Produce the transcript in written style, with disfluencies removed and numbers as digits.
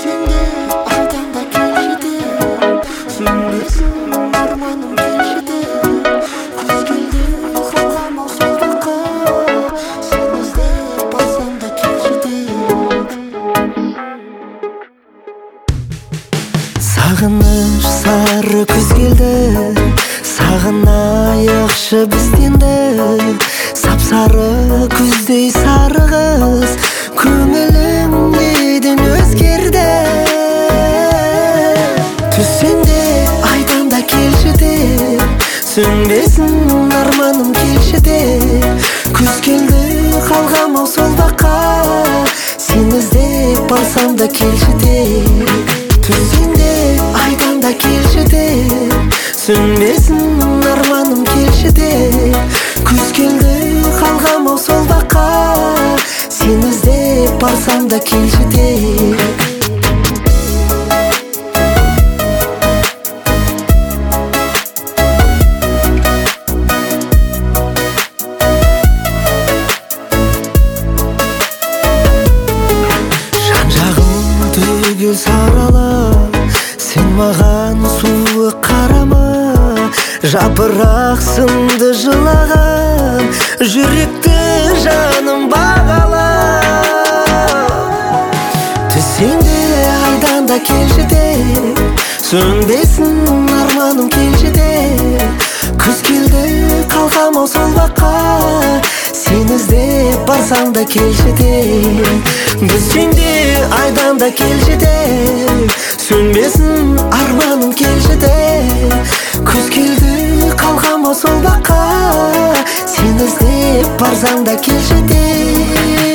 Түсіңде айданда келші де, сөнбесін арманым келші де. Күз келді қалғам сол баққа, сен іздеп алсам да келші де. Сағыныш сары күз келді, сағынайықшы бізденді. Сап-сары күздей сары қыз, көңілім неден өзгерді. Түссеңде айданда келші де, сөнбесін арманым келші де. Күз келді қалғам сол баққа, сен іздеп алсам да келші де. Түссеңде айданда келші де, сөнбесін арманым келші де. Күз келді қалғам сол баққа, сен іздеп барсам да келші де. Жан-жағым түгел сарала, сен маған суық қарама. Жапырақ сынды жылаған, жүректі жаным бағала. Түссеңде айданда келші де, сөнбесін арманым келші де. Күз келді қалғам сол баққа, сен іздеп барсам да келші де. Түссеңде айданда келші де, сөнбесін арманым келші де. Күз келді қалғам сол баққа, сен іздеп барсам да келші де.